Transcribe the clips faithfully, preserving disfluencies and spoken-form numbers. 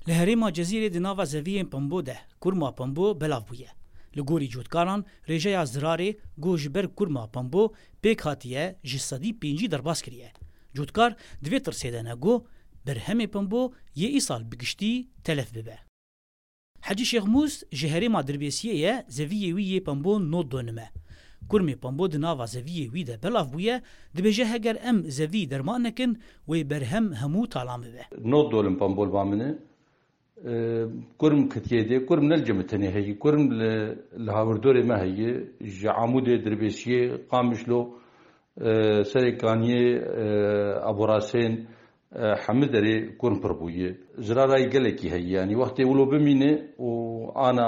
لهريما جزيرة دنافا زویین پمبو ده کرما پمبو بلاف بویه. لگوری جودکاران رژه زراره گوش بر کرما پمبو پیک هاتیه جسدی پینجی درباس کریه. جودکار دوی ترسیده نگو بر همه پمبو یه ای سال بگشتی تلف ببه. حجی شیخ موس جهريما دربیسیه زویه ویه پمبو نود دونمه. کرمی پمبو دنافا زویه وی ده بلاف بویه دبیجه هگر ام زوی درمان نکن وی برهم همو تالام ببه. نود دولم پمبول بامنه كرم كتيدة كرم نلجمتني هي كرم لهاوردوري ما هي عمود دربيسية قامشلو سريكانية أبو راسين حمدري كرم بربوية زرارة يقلكي هي يعني وقت يقولوا بمينة وأنا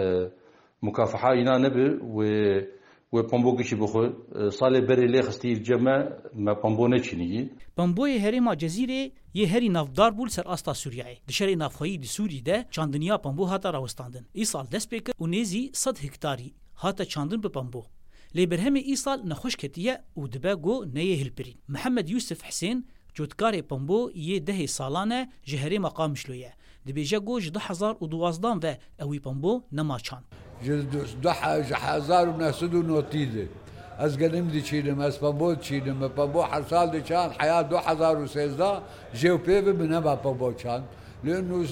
مكافحة إنا نبي و وبامبوكشي بخو صالح بري لي خستي الجمع ما بامبو نچني بامبوی هریما جزیره یه هری نافدار بول سر استا سوریه دشری نافخایی دی سوری ده چاندنیا بامبو هاتا راوستاندن ای سال دست پیکر و نیزی صد هکتاری هاتا چاندن به بامبو لی برهم ای سال نخوش کتیه و دبه گو نیه هلپرین محمد یوسف حسین جودکار بامبو یه ده سالانه جهری مقام شلویه دبیجه گو جده هزار و دوازدان و اوی بامبو نما چاند جده هزار و نسدو نوتیده از قدیم دی چیدم از پامبو چیدم پامبو هر سال دی چند حیات دو هزار و سیزده جیو پیو بنابا پامبو چند لانه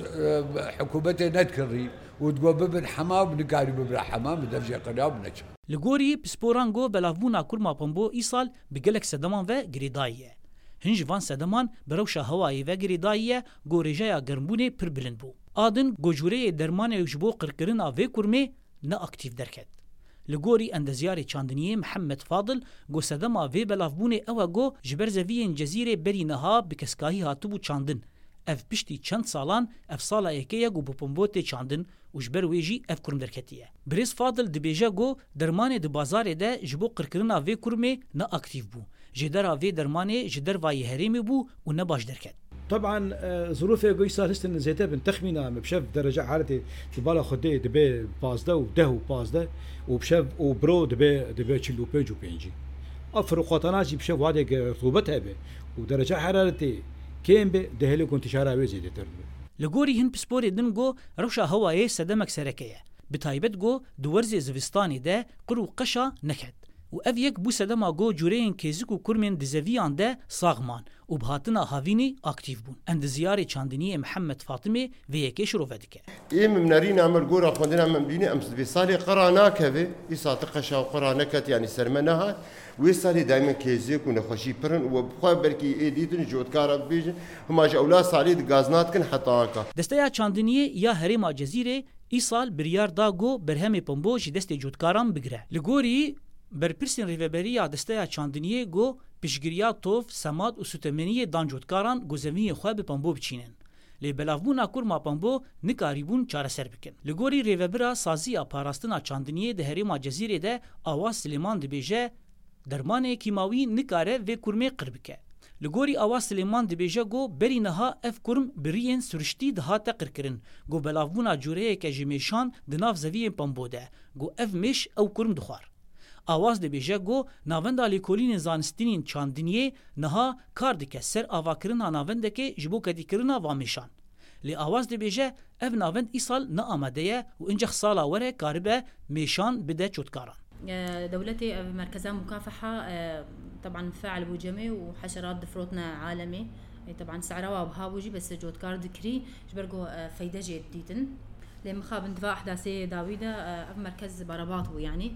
حکومت ندکری و تقول ببن حمام بنقاري ببن حمام بدفجة قناة بنجح لگوری پسپورانگو بلافبونا کرما پامبو ای سال بگلک سدمان و گریداییه هنج وان سدمان بروشا هوایی و گریداییه گو رجایا گرمبونه پر بلند بو آدن گوجوره درمان یجبو قرقرنا و کرمه نه اکتیف درکت لگوری اندزیار چاندنیه محمد فاضل گو سدما و بلافبونه او گو جبر زویین جزیره بری نها بکسکاهی هاتو بو چاندن اف پشتی چند سالان اف سالا یکیه گو بپنبوت چاندن و جبر ویجی اف کرم درکتیه بریز فاضل دبیجه گو درمان د بازار ده جبو قرقرنا و کرمه نه اکتیف بو جدرا و درمان جدر وای هریمی بو و نه باش درکت طبعا ظروف قيسة هستن زيتها بن تخمينة بشف درجة حالتي تبالا خدي دبي بازده وده وبازده وبشف وبرو دبي دبي تشلو بيجو بينجي افرقاتنا جي بشف وادي رطوبتها به ودرجة حرارتي كيم به دهلي كنت شارع وزيد تربه لگوری هن پسپوری دن گو روشا هوای سدمک سرکیه بتایبت گو دورز زوستانی ده قرو قشا نکد و اف یک بو سدما گو جورین کیزیک و کرمین دزویان ده ساغمان و بهاتنا هاوینی اکتیف بون اند زیار چاندنی محمد فاطمه و یکی شروع ودکه ایم منارین عمل گورا خوندنا من بینی امس بی سالی قراناک هوی ای ساعت قشا و قرانکت یعنی سرمنها و سالی دائما کیزیک و نخوشی پرن و بخواه برکی ایدیتن جودکارا بیجن هماج اولاد سالی دگازنات کن حتی آنکا دسته چاندنی یا هریما جزیره ای سال بریار دا گو برهم پمبو جی دست جودکاران بگره لگوری برپرسین ریوبریا دسته چاندنیه گو پیشگیریا توف سماد و سوتمنی دانجودکاران گوزوی خواه به پمبو بچینن لی بلافبونا کرما پمبو نکاریبون چاره سر بکن لگوری ریوبرا سازی پاراستنا چاندنیه ده هریما جزیره ده آواز سلیمان دبیجه درمان کیماوی نکاره و کرمه قربکه لگوری آواز سلیمان دبیجه گو بری نها اف کرم برین سرشتی ده ها تقرکرن گو بلافبونا جوره که جمیشان دناف زوی پمبو ده گو اف مش او کرم دخوار آواز دبیجه گو ناوندا لیکولین زانستینین چاندنیه نها کار دکه سر آواکرنا ناوندکه جبو کدیکرنا وامیشان لی آواز دبیجه اف ناوند ای سال نا آمده و انجخ سالا وره کاربه میشان بده چودکاران دولتي مركزها مكافحة طبعا فاعل بوجمي وحشرات دفروتنا عالمي طبعا سعرها وبهاوجي بس جودكار ذكري جبرقو فايدة جديدن لما خاب اندفاع احداثي داويدا في مركز برباطو يعني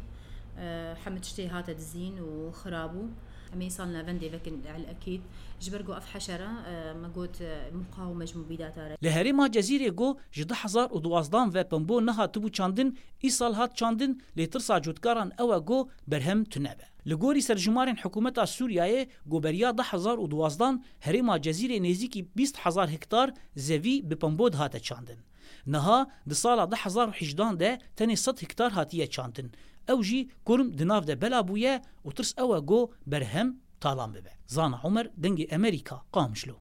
حمد شتي هاتا دزين وخرابو امي صالنا فندي لكن على الاكيد جبرقو اف حشره ما قلت مقاومه مبيدات لهريما جزيره جو جده هزار و دوازدان و پمبو نها تبو چاندن ای سال هات چاندن لترسا جودکاران او جو برهم تنبه لگوری سرجمارن حکومت سوریه گو بریا ده هزار و دوازدان هريما جزيره نزدیکی بیست هزار هکتار زوی به پمبو هات چاندن نها د سال ده هزار و هجده ده تنی صد هکتار هاتیه چاندن او جی کرم دناف ده بلا بویه و ترس او گو برهم تالام ببه زانا عمر دنگ امریکا قامشلو